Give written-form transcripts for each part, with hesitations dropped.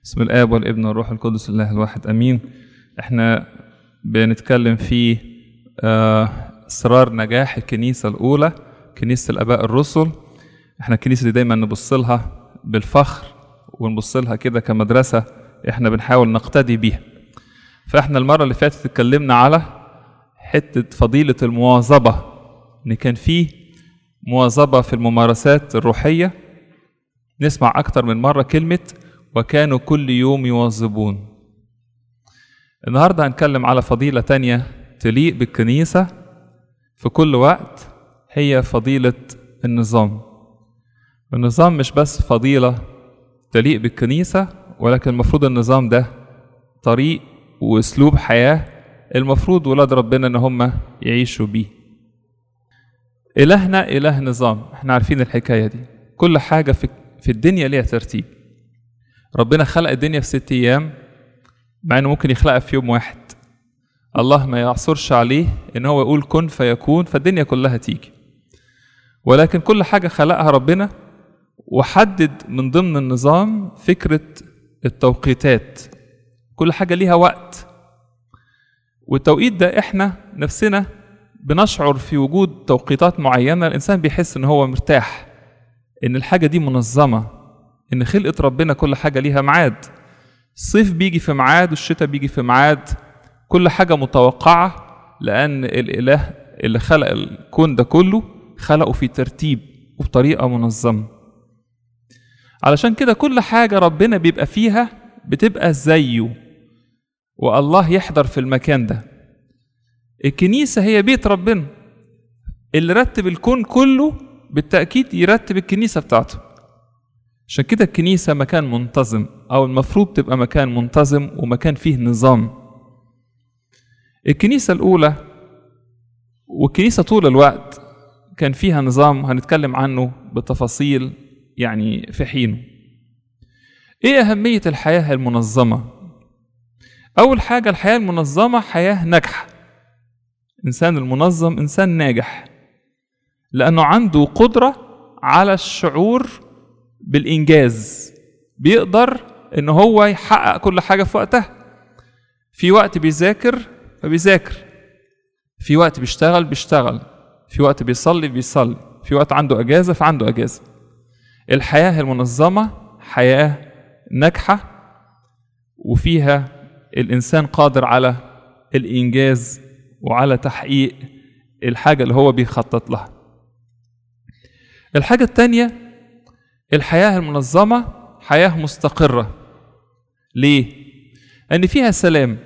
بسم الآب والابن والروح القدس الله الواحد امين. احنا بنتكلم في اسرار نجاح الكنيسه الاولى، كنيسه الاباء الرسل. احنا الكنيسه دي دايما نبص لها بالفخر ونبص لها كده كمدرسه احنا بنحاول نقتدي بيها. فاحنا المره اللي فاتت اتكلمنا على حته فضيله المواظبه، ان كان فيه مواظبه في الممارسات الروحيه. نسمع اكتر من مره كلمه وكانوا كل يوم يواظبون. النهارده هنتكلم على فضيله تانية تليق بالكنيسه في كل وقت، هي فضيله النظام. النظام مش بس فضيله تليق بالكنيسه، ولكن المفروض النظام ده طريق واسلوب حياه المفروض ولاد ربنا ان هم يعيشوا بيه. الهنا اله نظام، احنا عارفين الحكايه دي. كل حاجه في الدنيا ليها ترتيب. ربنا خلق الدنيا في 6 أيام، مع انه ممكن يخلقها في يوم واحد. الله ما يعصرش عليه ان هو يقول كن فيكون، فالدنيا كلها تيجي. ولكن كل حاجه خلقها ربنا، وحدد من ضمن النظام فكره التوقيتات. كل حاجه ليها وقت، والتوقيت ده احنا نفسنا بنشعر في وجود توقيتات معينه الانسان بيحس ان هو مرتاح، ان الحاجه دي منظمه، ان خلقة ربنا كل حاجة ليها ميعاد. الصيف بيجي في ميعاد والشتاء بيجي في ميعاد، كل حاجة متوقعة، لأن الإله اللي خلق الكون ده كله خلقه في ترتيب وبطريقة منظمة. علشان كده كل حاجة ربنا بيبقى فيها بتبقى زيه، والله يحضر في المكان ده. الكنيسة هي بيت ربنا، اللي رتب الكون كله بالتأكيد يرتب الكنيسة بتاعته. عشان كده الكنيسة مكان منتظم، أو المفروض تبقى مكان منتظم ومكان فيه نظام. الكنيسة الأولى والكنيسة طول الوقت كان فيها نظام، هنتكلم عنه بتفاصيل يعني في حينه. إيه أهمية الحياة المنظمة؟ أول حاجة، الحياة المنظمة حياة ناجحة. إنسان المنظم إنسان ناجح، لأنه عنده قدرة على الشعور بالإنجاز، بيقدر إن هو يحقق كل حاجة في وقتها. في وقت بيذاكر فبيذاكر، في وقت بيشتغل، في وقت بيصلي، في وقت عنده أجازة فعنده أجازة. الحياة المنظمة حياة ناجحة، وفيها الإنسان قادر على الإنجاز وعلى تحقيق الحاجة اللي هو بيخطط لها. الحاجة التانية، الحياة المنظمة حياة مستقرة. ليه؟ لأن فيها سلام.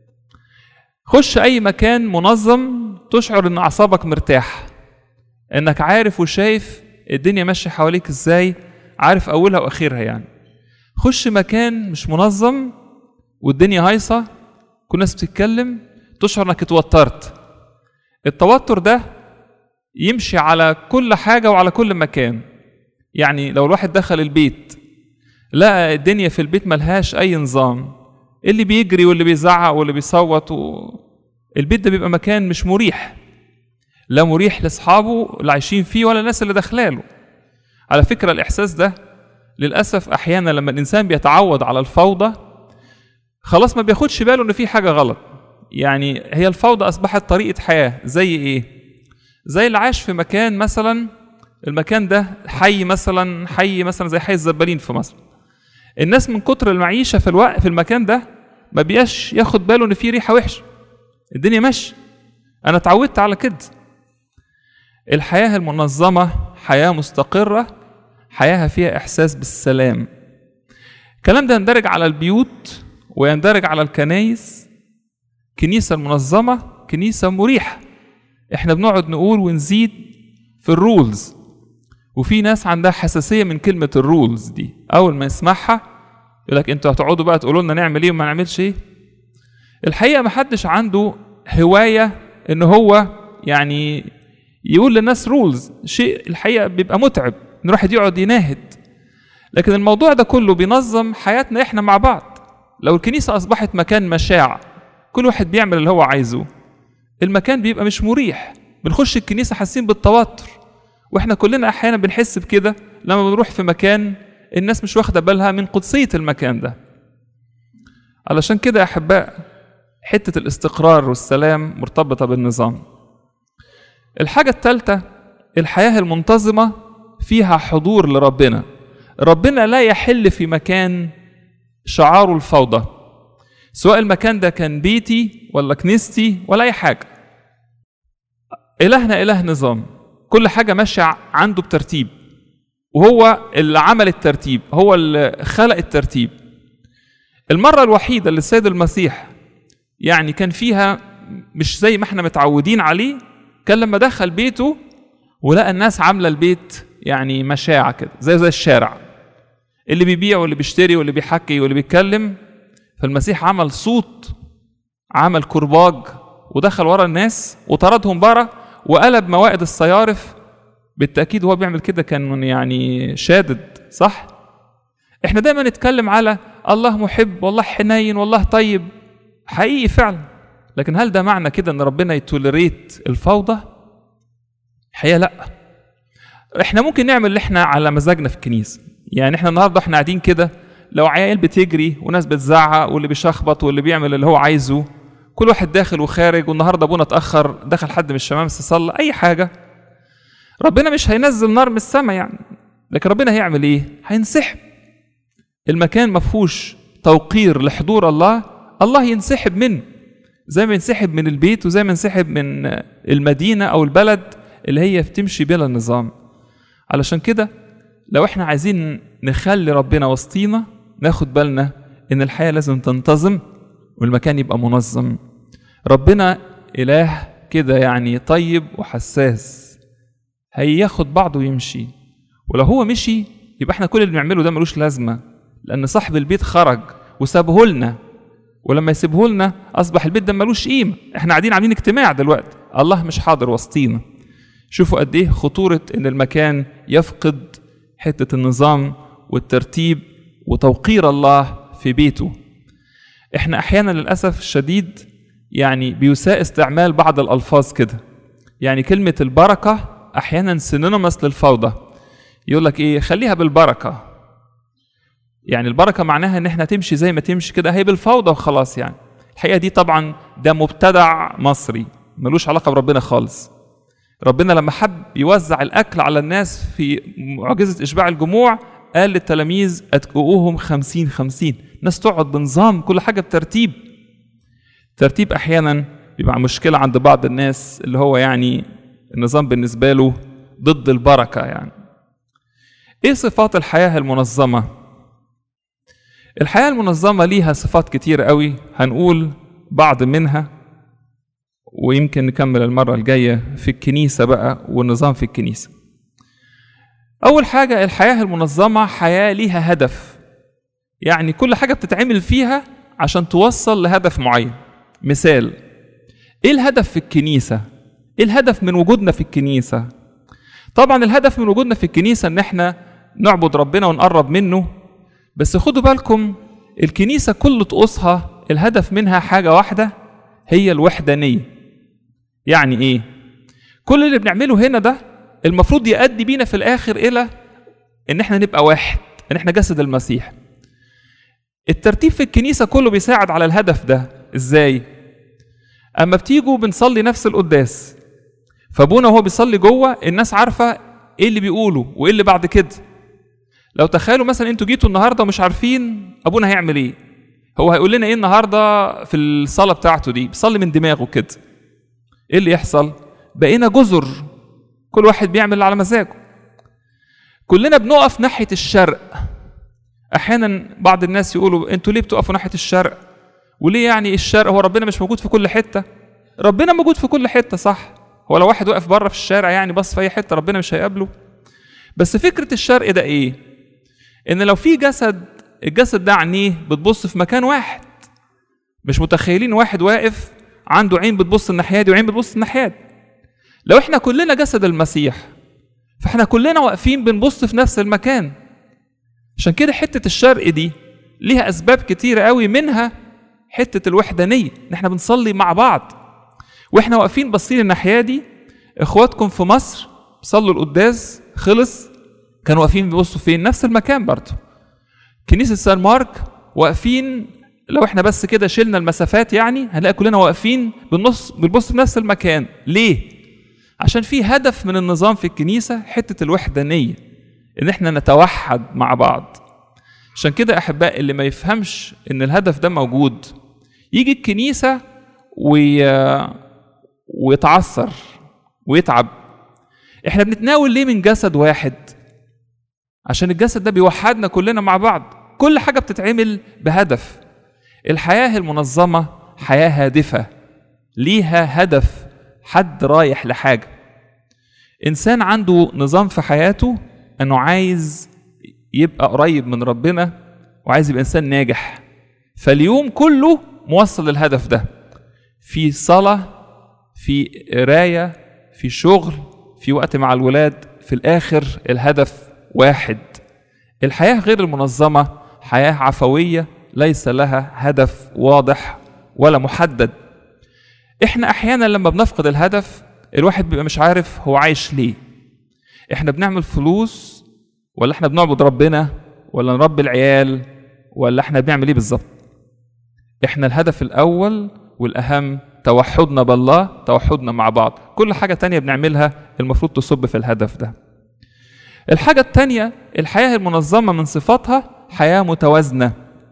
خش أي مكان منظم تشعر إن أعصابك مرتاح، إنك عارف وشايف الدنيا ماشية حواليك إزاي، عارف أولها وآخرها يعني. خش مكان مش منظم والدنيا هايصة، كل الناس بتتكلم، تشعر إنك اتوترت. التوتر ده يمشي على كل حاجة وعلى كل مكان. يعني لو الواحد دخل البيت لقى الدنيا في البيت ملهاش أي نظام، اللي بيجري واللي بيزعق واللي بيصوت البيت ده بيبقى مكان مش مريح، لا مريح لأصحابه اللي عايشين فيه ولا الناس اللي داخلاله. على فكرة الإحساس ده للأسف أحيانا لما الإنسان بيتعود على الفوضى خلاص ما بياخدش باله إن في حاجة غلط. يعني هي الفوضى أصبحت طريقة حياة. زي إيه؟ زي اللي عايش في مكان مثلا، المكان ده حي مثلا زي حي الزبالين في مصر. الناس من كتر المعيشة في المكان ده ما بياش ياخد باله ان في ريحة وحشة، الدنيا ماشية. انا اتعودت على كده. الحياة المنظمة حياة مستقرة، حياة فيها احساس بالسلام. الكلام ده يندرج على البيوت ويندرج على الكنائس. كنيسة المنظمة كنيسة مريحة. احنا بنقعد نقول ونزيد في الرولز، وفي ناس عندها حساسية من كلمة الرولز دي. أول ما يسمعها يقولك أنتوا هتقعدوا بقى تقولوا لنا نعمل إيه وما نعملش إيه. الحقيقة ما حدش عنده هواية إن هو يعني يقول للناس رولز. شيء الحقيقة بيبقى متعب إن الواحد يقعد يناهد، لكن الموضوع ده كله بينظم حياتنا إحنا مع بعض. لو الكنيسة أصبحت مكان مشاع كل واحد بيعمل اللي هو عايزه، المكان بيبقى مش مريح. بنخش الكنيسة حاسين بالتوتر، واحنا كلنا احيانا بنحس بكده لما بنروح في مكان الناس مش واخده بالها من قدسيه المكان ده. علشان كده يا أحباء حتة الاستقرار والسلام مرتبطة بالنظام. الحاجة الثالثة، الحياة المنتظمة فيها حضور لربنا. ربنا لا يحل في مكان شعاره الفوضى، سواء المكان ده كان بيتي ولا كنيستي ولا أي حاجة. إلهنا إله نظام، كل حاجة ماشية عنده بترتيب، وهو اللي عمل الترتيب، هو اللي خلق الترتيب. المرة الوحيدة اللي السيد المسيح يعني كان فيها مش زي ما احنا متعودين عليه، كان لما دخل بيته ولقى الناس عاملة البيت يعني مشاعة كده زي الشارع، اللي بيبيع واللي بيشتري واللي بيحكي واللي بيتكلم. فالمسيح عمل صوت، عمل كرباج، ودخل ورا الناس وطردهم بره، وقلب موائد الصيارف. بالتأكيد هو بيعمل كده كان يعني شادد، صح؟ احنا دايما نتكلم على الله محب والله حنين والله طيب، حقيقي فعلا، لكن هل ده معنى كده ان ربنا يتولريت الفوضى؟ الحقيقة لا. احنا ممكن نعمل اللي احنا على مزاجنا في الكنيسة. يعني احنا النهارده احنا قاعدين كده، لو عيال بتجري وناس بتزعق واللي بيشخبط واللي بيعمل اللي هو عايزه، كل واحد داخل وخارج، والنهارده ابونا اتاخر، دخل حد من الشمامسه صلى اي حاجه، ربنا مش هينزل نار من السماء يعني، لكن ربنا هيعمل ايه؟ هينسحب. المكان ما فيهوش توقير لحضور الله، الله ينسحب منه، زي ما ينسحب من البيت وزي ما ينسحب من المدينه او البلد اللي هي بتمشي بلا نظام. علشان كده لو احنا عايزين نخلي ربنا وسطينا، ناخد بالنا ان الحياه لازم تنتظم والمكان يبقى منظم. ربنا اله كده يعني طيب وحساس، هياخد بعضه ويمشي، ولو هو مشي يبقى احنا كل اللي بنعمله ده ملوش لازمه، لان صاحب البيت خرج وسابه لنا، ولما يسيبه لنا اصبح البيت ده ملوش قيمه. احنا قاعدين عاملين اجتماع دلوقتي، الله مش حاضر وسطينا. شوفوا قد ايه خطوره ان المكان يفقد حته النظام والترتيب وتوقير الله في بيته. احنا احيانا للاسف الشديد يعني بيساء استعمال بعض الالفاظ كده، يعني كلمه البركه احيانا سينونيمس للفوضى. يقول لك ايه؟ خليها بالبركه، يعني البركه معناها ان احنا تمشي زي ما تمشي كده، هي بالفوضى وخلاص. يعني الحقيقه دي طبعا ده مبتدع مصري ملوش علاقه بربنا خالص. ربنا لما حب يوزع الاكل على الناس في معجزه اشباع الجموع، قال للتلاميذ اتقوهم 50-50، ناس تقعد بنظام، كل حاجه بترتيب. ترتيب احيانا بيبقى مشكله عند بعض الناس، اللي هو يعني النظام بالنسبه له ضد البركه. يعني ايه صفات الحياه المنظمه؟ الحياه المنظمه ليها صفات كتير قوي، هنقول بعض منها ويمكن نكمل المره الجايه في الكنيسه بقى والنظام في الكنيسه. اول حاجه، الحياه المنظمه حياه ليها هدف، يعني كل حاجه بتتعمل فيها عشان توصل لهدف معين. مثال، ايه الهدف في الكنيسه؟ ايه الهدف من وجودنا في الكنيسه؟ طبعا الهدف من وجودنا في الكنيسه ان احنا نعبد ربنا ونقرب منه، بس خدوا بالكم الكنيسه كل طقوسها الهدف منها حاجه واحده، هي الوحدانيه. يعني ايه؟ كل اللي بنعمله هنا ده المفروض يؤدي بينا في الاخر الى ان احنا نبقى واحد، ان احنا جسد المسيح. الترتيب في الكنيسه كله بيساعد على الهدف ده. ازاي؟ اما بتيجوا بنصلي نفس القداس، فابونا وهو بيصلي جوه الناس عارفه ايه اللي بيقوله وايه اللي بعد كده. لو تخيلوا مثلا انتوا جيتوا النهارده ومش عارفين ابونا هيعمل ايه، هو هيقول لنا ايه النهارده في الصلاه بتاعته دي، بيصلي من دماغه كده، ايه اللي يحصل؟ بقينا جزر، كل واحد بيعمل اللي على مزاجه. كلنا بنقف ناحيه الشرق. احيانا بعض الناس يقولوا انتوا ليه بتقفوا ناحيه الشرق؟ وليه يعني الشرق؟ هو ربنا مش موجود في كل حته؟ ربنا موجود في كل حته، صح؟ هو لو واحد واقف بره في الشارع يعني بص في اي حته ربنا مش هيقابله. بس فكره الشرق ده ايه؟ ان لو في جسد، الجسد ده عينيه بتبص في مكان واحد، مش متخيلين واحد واقف عنده عين بتبص الناحيه دي وعين بتبص الناحيه دي. لو احنا كلنا جسد المسيح فاحنا كلنا واقفين بنبص في نفس المكان. عشان كده حته الشرق دي ليها اسباب كتيره قوي، منها حته الوحدانيه، ان احنا بنصلي مع بعض واحنا واقفين باصين الناحيه دي. اخواتكم في مصر صلوا القداس خلص كانوا واقفين بيبصوا فين؟ نفس المكان برضه. كنيسه سان مارك واقفين لو احنا بس كده شلنا المسافات يعني هنلاقي كلنا واقفين بنبص في نفس المكان. ليه؟ عشان في هدف من النظام في الكنيسة، حتة الوحدانية، ان احنا نتوحد مع بعض. عشان كده احباء اللي ما يفهمش ان الهدف ده موجود يجي الكنيسة ويتعثر ويتعب. احنا بنتناول ليه من جسد واحد؟ عشان الجسد ده بيوحدنا كلنا مع بعض. كل حاجة بتتعمل بهدف. الحياة المنظمة حياة هادفة، ليها هدف، حد رايح لحاجة. إنسان عنده نظام في حياته أنه عايز يبقى قريب من ربنا وعايز يبقى إنسان ناجح، فاليوم كله موصل للهدف ده، في صلاة، في قراية، في شغل، في وقت مع الولاد، في الآخر الهدف واحد. الحياة غير المنظمة حياة عفوية ليس لها هدف واضح ولا محدد. احنا احيانا لما بنفقد الهدف الواحد بيبقى مش عارف هو عايش ليه. احنا بنعمل فلوس ولا احنا بنعبد ربنا ولا نربي العيال ولا احنا بنعمل ايه بالظبط؟ احنا الهدف الاول والاهم توحدنا بالله، توحدنا مع بعض. كل حاجة تانية بنعملها المفروض تصب في الهدف ده. الحاجة التانية، الحياة المنظمة من صفاتها حياة متوازنة.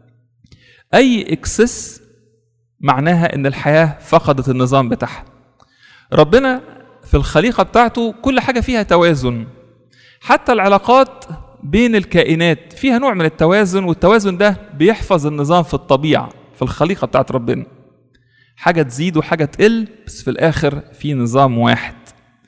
أي إكسس معناها إن الحياة فقدت النظام بتاعها. ربنا في الخليقة بتاعته كل حاجة فيها توازن، حتى العلاقات بين الكائنات فيها نوع من التوازن، والتوازن ده بيحفظ النظام في الطبيعة في الخليقة بتاعت ربنا. حاجة تزيد وحاجة تقل بس في الآخر في نظام واحد.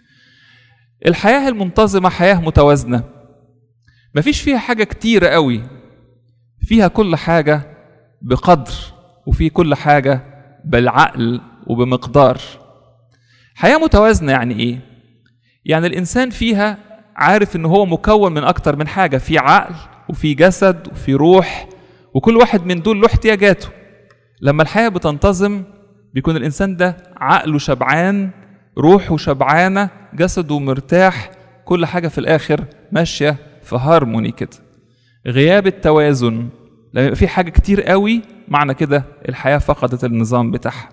الحياة المنتظمة حياة متوازنة، مفيش فيها حاجة كتيرة قوي، فيها كل حاجة بقدر وفي كل حاجة بالعقل وبمقدار. حياة متوازنة يعني ايه؟ يعني الإنسان فيها عارف إن هو مكون من أكتر من حاجة، في عقل وفي جسد وفي روح، وكل واحد من دول له احتياجاته. لما الحياة بتنتظم بيكون الإنسان ده عقله شبعان، روحه شبعانة، جسده مرتاح، كل حاجة في الآخر ماشية في هارموني كده. غياب التوازن لما يبقى في حاجة كتير قوي معنى كده الحياة فقدت النظام بتاعها.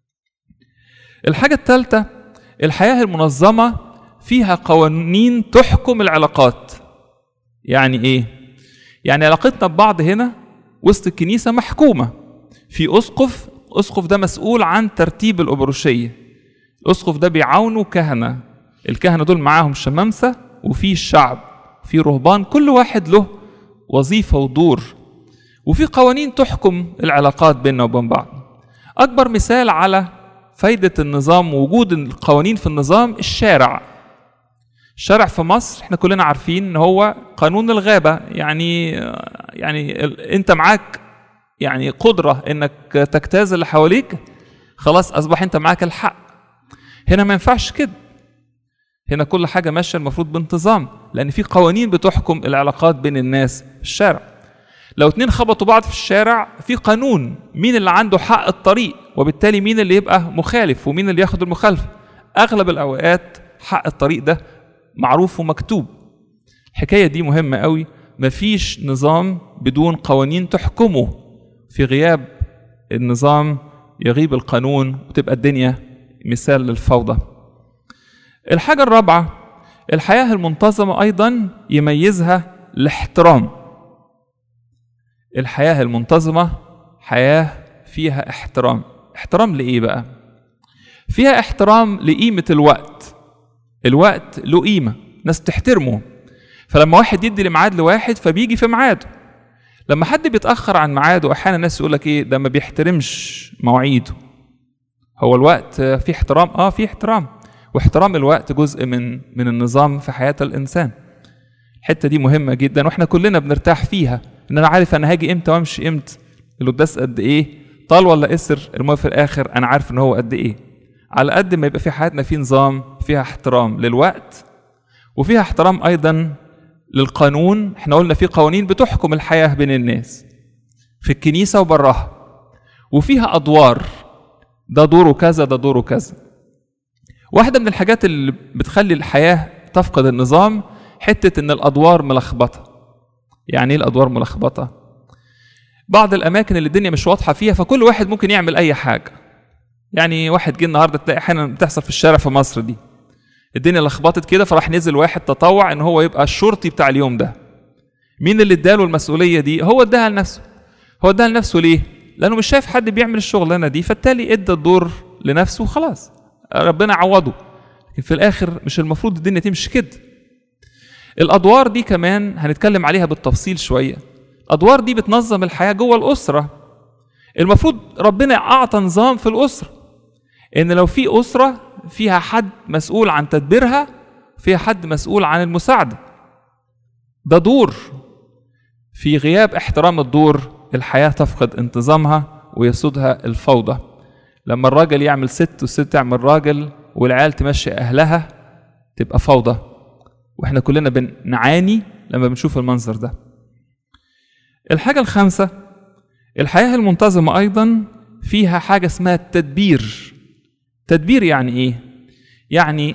الحاجة الثالثة، الحياة المنظمة فيها قوانين تحكم العلاقات. يعني ايه؟ يعني علاقتنا ببعض هنا وسط الكنيسة محكومة. في أسقف ده مسؤول عن ترتيب الأبروشية. الأسقف ده بيعاونوا كهنة، الكهنة دول معاهم شمامسة، وفي الشعب، في رهبان، كل واحد له وظيفة ودور، وفي قوانين تحكم العلاقات بيننا وبين بعض. أكبر مثال على فايدة النظام ووجود القوانين في النظام الشارع. الشارع في مصر احنا كلنا عارفين ان هو قانون الغابة، يعني انت معاك يعني قدرة انك تجتاز اللي حواليك، خلاص اصبح انت معاك الحق. هنا ما ينفعش كده، هنا كل حاجة ماشية المفروض بانتظام، لان في قوانين بتحكم العلاقات بين الناس في الشارع. لو اتنين خبطوا بعض في الشارع في قانون مين اللي عنده حق الطريق، وبالتالي مين اللي يبقى مخالف ومين اللي ياخد المخالفة. اغلب الاوقات حق الطريق ده معروف ومكتوب. الحكاية دي مهمة قوي، مفيش نظام بدون قوانين تحكمه. في غياب النظام يغيب القانون وتبقى الدنيا مثال للفوضى. الحاجة الرابعة، الحياة المنتظمة أيضا يميزها الاحترام. الحياة المنتظمة حياة فيها احترام. احترام لإيه بقى؟ فيها احترام لقيمة الوقت. الوقت له قيمة، ناس تحترمه. فلما واحد يدي لميعاد لواحد فبيجي في ميعاده. لما حد بيتأخر عن ميعاده أحيانا الناس يقول لك إيه ده ما بيحترمش مواعيده. هو الوقت فيه احترام؟ فيه احترام، واحترام الوقت جزء من النظام في حياة الإنسان. الحتة دي مهمة جدا واحنا كلنا بنرتاح فيها، ان انا عارف انا هاجي امتى وامشي امتى، القداس قد ايه، طال ولا قصر، المهم في الاخر انا عارف ان هو قد ايه. على قد ما يبقى في حياتنا في نظام، فيها احترام للوقت وفيها احترام ايضا للقانون. احنا قلنا في قوانين بتحكم الحياة بين الناس في الكنيسة وبراها، وفيها ادوار، ده دوره كذا ده دوره كذا. واحدة من الحاجات اللي بتخلي الحياة تفقد النظام حتة ان الادوار ملخبطة. يعني ايه الادوار ملخبطة؟ بعض الاماكن اللي الدنيا مش واضحه فيها فكل واحد ممكن يعمل اي حاجه. يعني واحد جه النهارده، تلاقي احيانا بتحصل في الشارع في مصر دي، الدنيا لخبطت كده فراح نزل واحد تطوع ان هو يبقى الشرطي بتاع اليوم ده. مين اللي اداله المسؤوليه دي؟ هو اداها لنفسه. هو اداها لنفسه ليه؟ لانه مش شايف حد بيعمل الشغلانه دي، فبالتالي ادى الدور لنفسه وخلاص، ربنا عوضه. لكن في الاخر مش المفروض الدنيا تمشي كده. الادوار دي كمان هنتكلم عليها بالتفصيل شويه. الادوار دي بتنظم الحياه جوه الاسره. المفروض ربنا اعطى نظام في الاسره، ان لو في اسره فيها حد مسؤول عن تدبيرها، فيها حد مسؤول عن المساعده. ده دور. في غياب احترام الدور الحياه تفقد انتظامها ويسودها الفوضى. لما الراجل يعمل ست والست تعمل راجل والعيال تمشي اهلها تبقى فوضى، واحنا كلنا بنعاني لما بنشوف المنظر ده. الحاجه الخامسه، الحياه المنتظمه ايضا فيها حاجه اسمها التدبير. تدبير يعني ايه؟ يعني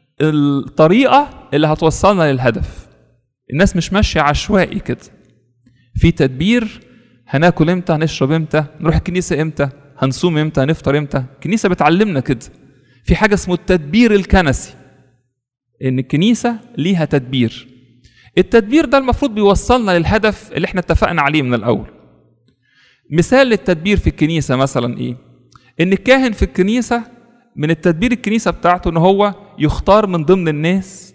الطريقه اللي هتوصلنا للهدف. الناس مش ماشيه عشوائي كده، في تدبير. هناكل امتى، هنشرب امتى، نروح الكنيسه امتى، هنصوم امتى، هنفطر امتى. الكنيسه بتعلمنا كده. في حاجه اسمه التدبير الكنسي، ان الكنيسه ليها تدبير. التدبير ده المفروض بيوصلنا للهدف اللي احنا اتفقنا عليه من الاول. مثال للتدبير في الكنيسه مثلا ايه؟ ان الكاهن في الكنيسه من التدبير الكنيسه بتاعته ان هو يختار من ضمن الناس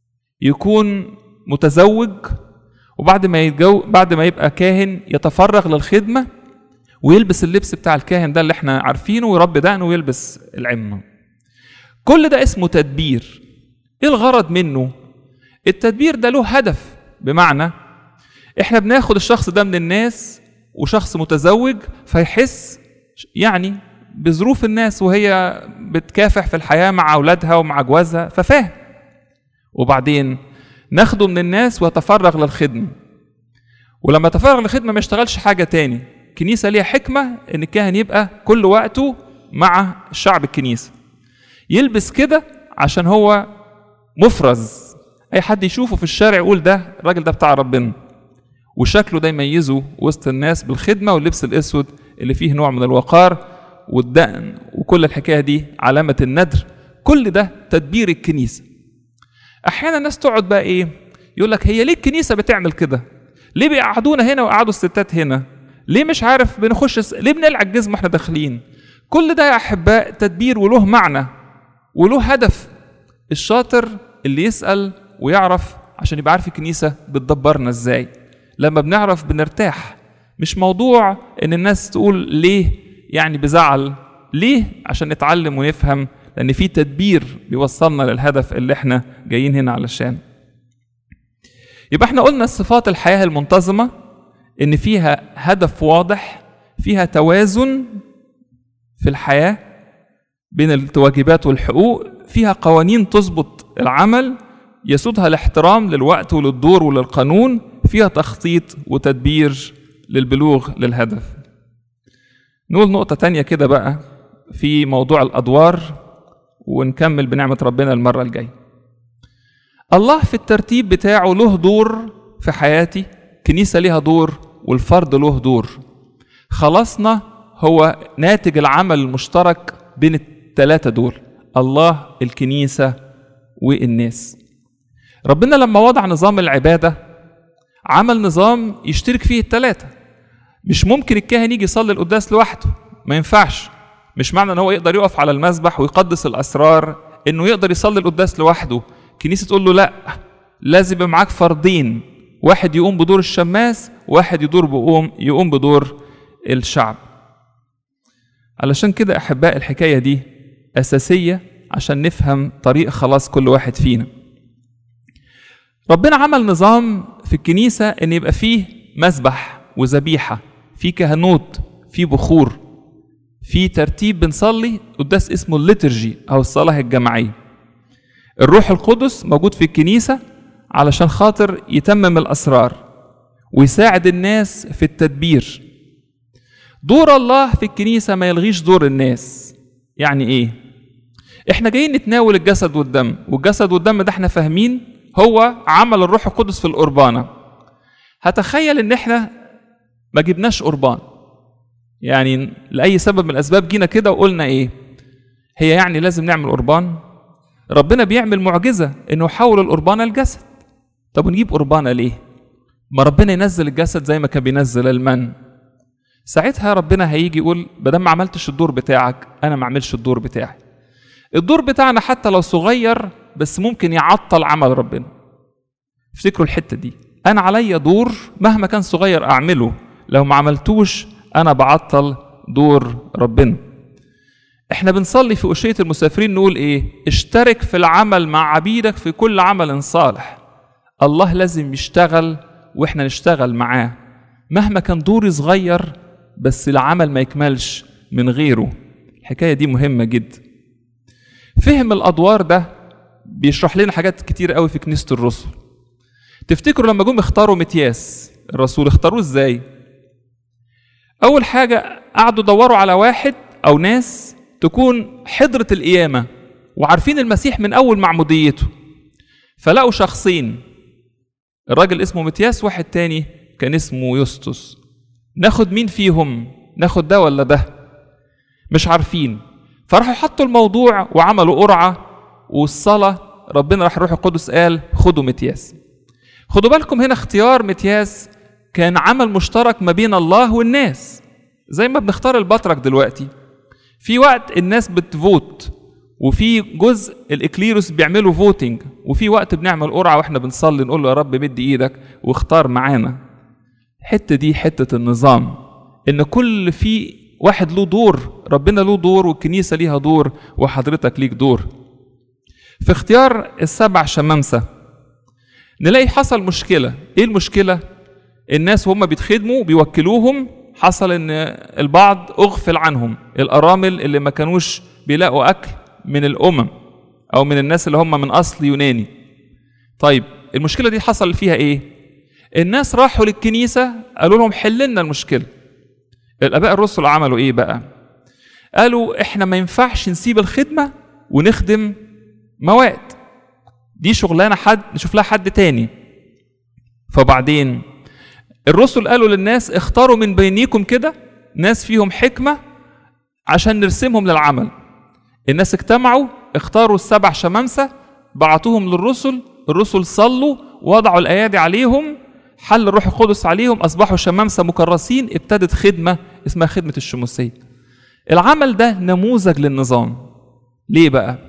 يكون متزوج، وبعد ما يبقى كاهن يتفرغ للخدمه ويلبس اللبس بتاع الكاهن ده اللي احنا عارفينه، ويربي دقنه ويلبس العمه. كل ده اسمه تدبير. ايه الغرض منه؟ التدبير ده له هدف، بمعنى احنا بناخد الشخص ده من الناس وشخص متزوج فيحس يعني بظروف الناس وهي بتكافح في الحياة مع أولادها ومع جوازها ففاهم، وبعدين ناخده من الناس ويتفرغ للخدمة. ولما يتفرغ للخدمة ما يشتغلش حاجة تاني. الكنيسة ليها حكمة ان الكاهن يبقى كل وقته مع الشعب الكنيسة، يلبس كده عشان هو مفرز، اي حد يشوفه في الشارع يقول ده الراجل ده بتاع ربنا، وشكله ده يميزه وسط الناس بالخدمة واللبس الاسود اللي فيه نوع من الوقار والدقن وكل الحكاية دي علامة الندر. كل ده تدبير الكنيسة. احيانا الناس تقعد بقى ايه، يقول لك هي ليه الكنيسة بتعمل كده؟ ليه بيقعدونا هنا وقعدوا الستات هنا؟ ليه مش عارف بنخش ليه بنلعب الجزمة احنا داخلين؟ كل ده يا احباء تدبير وله معنى وله هدف. الشاطر اللي يسأل ويعرف عشان يبقى عارف الكنيسة بتدبرنا ازاي. لما بنعرف بنرتاح. مش موضوع ان الناس تقول ليه يعني بزعل، ليه؟ عشان نتعلم ونفهم، لان في تدبير بيوصلنا للهدف اللي احنا جايين هنا علشان. يبقى احنا قلنا صفات الحياة المنتظمة ان فيها هدف واضح، فيها توازن في الحياة بين الواجبات والحقوق، فيها قوانين تظبط العمل يسودها الاحترام للوقت وللدور وللقانون، فيها تخطيط وتدبير للبلوغ للهدف. نقول نقطة تانية كده بقى في موضوع الأدوار ونكمل بنعمة ربنا المرة الجاية. الله في الترتيب بتاعه له دور في حياتي، كنيسة ليها دور والفرد له دور. خلاصنا هو ناتج العمل المشترك بين الثلاثة دول، الله الكنيسة والناس. ربنا لما وضع نظام العبادة عمل نظام يشترك فيه الثلاثة. مش ممكن الكاهن يجي يصلي القداس لوحده، ما ينفعش. مش معنى ان هو يقدر يقف على المذبح ويقدس الأسرار انه يقدر يصلي القداس لوحده. كنيسة تقول له لا، لازم يبقى معاك فردين، واحد يقوم بدور الشماس وواحد يقوم بدور الشعب. علشان كده أحباء الحكاية دي أساسية عشان نفهم طريق خلاص كل واحد فينا. ربنا عمل نظام في الكنيسة ان يبقى فيه مذبح وذبيحة، فيه كهنوت، فيه بخور، فيه ترتيب بنصلي قداس اسمه الليترجي أو الصلاة الجماعية. الروح القدس موجود في الكنيسة علشان خاطر يتمم الأسرار ويساعد الناس في التدبير. دور الله في الكنيسة ما يلغيش دور الناس. يعني ايه؟ احنا جايين نتناول الجسد والدم، والجسد والدم ده احنا فاهمين هو عمل الروح القدس في القربانة. هتخيل ان احنا ما جبناش قربان. يعني لأي سبب من الأسباب جينا كده وقلنا إيه؟ هي يعني لازم نعمل قربان؟ ربنا بيعمل معجزة إنه يحول القربان الجسد. طب ونجيب قربانة ليه؟ ما ربنا ينزل الجسد زي ما كان بينزل المن. ساعتها ربنا هيجي يقول بدل ما عملتش الدور بتاعك أنا ما أعملش الدور بتاعي. الدور بتاعنا حتى لو صغير بس ممكن يعطل عمل ربنا. افتكروا الحتة دي، أنا عليا دور مهما كان صغير أعمله، لو ما عملتوش أنا بعطل دور ربنا. احنا بنصلي في أشية المسافرين نقول إيه؟ اشترك في العمل مع عبيدك في كل عمل صالح. الله لازم يشتغل وإحنا نشتغل معاه، مهما كان دوري صغير بس العمل ما يكملش من غيره. الحكاية دي مهمة جدا. فهم الأدوار ده بيشرح لنا حاجات كتير قوي في كنيسة الرسل. تفتكروا لما جم اختاروا متياس الرسول اختاروه ازاي؟ أول حاجة قعدوا دوروا على واحد أو ناس تكون حضرة القيامة وعارفين المسيح من أول معموديته، فلقوا شخصين، الراجل اسمه متياس، واحد تاني كان اسمه يسطس. ناخد مين فيهم؟ ناخد ده ولا ده؟ مش عارفين. فراحوا حطوا الموضوع وعملوا قرعة والصلاة، ربنا راح الروح القدس قال خدوا متياس. خدوا بالكم هنا اختيار متياس كان عمل مشترك ما بين الله والناس، زي ما بنختار البطرك دلوقتي. في وقت الناس بتفوت، وفي جزء الإكليروس بيعملوا فوتنج، وفي وقت بنعمل قرعة واحنا بنصلي نقول له يا رب مد ايدك واختار معانا. حتة دي حتة النظام، ان كل في واحد له دور، ربنا له دور والكنيسة ليها دور وحضرتك ليك دور. في اختيار السبع شمامسة نلاقي حصل مشكلة. ايه المشكلة؟ الناس وهم بيتخدموا بيوكلوهم، حصل ان البعض اغفل عنهم، الارامل اللي ما كانوش بيلاقوا اكل من الامم او من الناس اللي هم من اصل يوناني. طيب المشكلة دي حصل فيها ايه؟ الناس راحوا للكنيسة قالوا لهم حل لنا المشكلة. الاباء الرسل عملوا ايه بقى؟ قالوا احنا ما ينفعش نسيب الخدمة ونخدم مواد، دي شغلانة حد نشوف لها حد تاني. فبعدين الرسل قالوا للناس اختاروا من بينيكم كده ناس فيهم حكمة عشان نرسمهم للعمل. الناس اجتمعوا اختاروا السبع شمامسة بعتوهم للرسل، الرسل صلوا ووضعوا الأيادي عليهم، حل الروح القدس عليهم، أصبحوا شمامسة مكرسين، ابتدت خدمة اسمها خدمة الشموسية. العمل ده نموذج للنظام. ليه بقى؟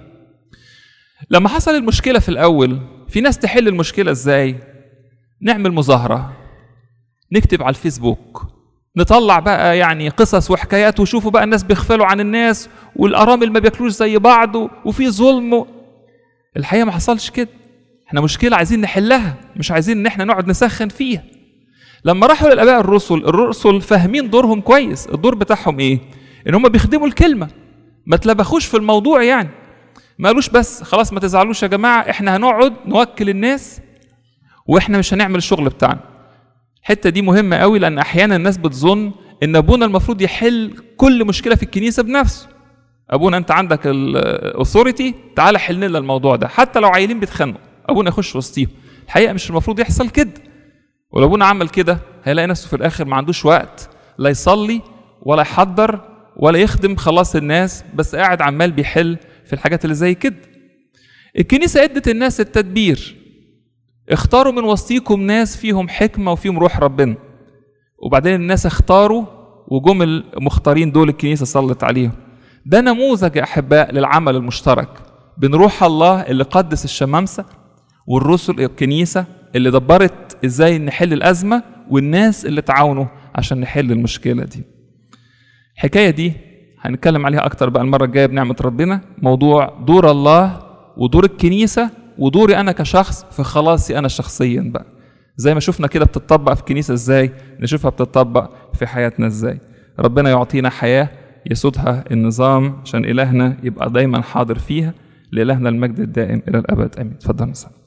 لما حصل المشكلة في الأول في ناس تحل المشكلة ازاي؟ نعمل مظاهرة، نكتب على الفيسبوك، نطلع بقى يعني قصص وحكايات، وشوفوا بقى الناس بيغفلوا عن الناس والأرامل ما بياكلوش زي بعض وفي ظلم. الحقيقة ما حصلش كده. احنا مشكلة عايزين نحلها، مش عايزين ان احنا نقعد نسخن فيها. لما راحوا للآباء الرسل فاهمين دورهم كويس. الدور بتاعهم ايه؟ ان هم بيخدموا الكلمة، ما تلبخوش في الموضوع. يعني ما قالوش بس خلاص ما تزعلوش يا جماعة احنا هنقعد نوكل الناس واحنا مش هنعمل الشغل بتاعنا. الحتة دي مهمة قوي، لأن أحيانا الناس بتظن إن أبونا المفروض يحل كل مشكلة في الكنيسة بنفسه. أبونا أنت عندك الأثوريتي، تعالى حل لنا الموضوع ده، حتى لو عيلين بيتخانقوا أبونا يخش وسطيهم. الحقيقة مش المفروض يحصل كده. ولو أبونا عمل كده هيلاقي نفسه في الآخر ما عندوش وقت لا يصلي ولا يحضر ولا يخدم خلاص الناس، بس قاعد عمال بيحل في الحاجات اللي زي كده. الكنيسة ادت الناس التدبير، اختاروا من وسطيكم ناس فيهم حكمة وفيهم روح ربنا، وبعدين الناس اختاروا وجم المختارين دول الكنيسة صلت عليهم. ده نموذج يا أحباء للعمل المشترك بين روح الله اللي قدس الشمامسة والرسل الكنيسة اللي دبرت ازاي نحل الأزمة، والناس اللي تعاونوا عشان نحل المشكلة دي. الحكاية دي هنتكلم عليها أكتر بقى المرة الجاية بنعمة ربنا، موضوع دور الله ودور الكنيسة ودوري أنا كشخص في خلاصي أنا شخصيا بقى. زي ما شفنا كده بتطبق في الكنيسة ازاي، نشوفها بتطبق في حياتنا ازاي. ربنا يعطينا حياة يسودها النظام عشان إلهنا يبقى دايما حاضر فيها. لإلهنا المجد الدائم إلى الأبد آمين. تفضل نصلي.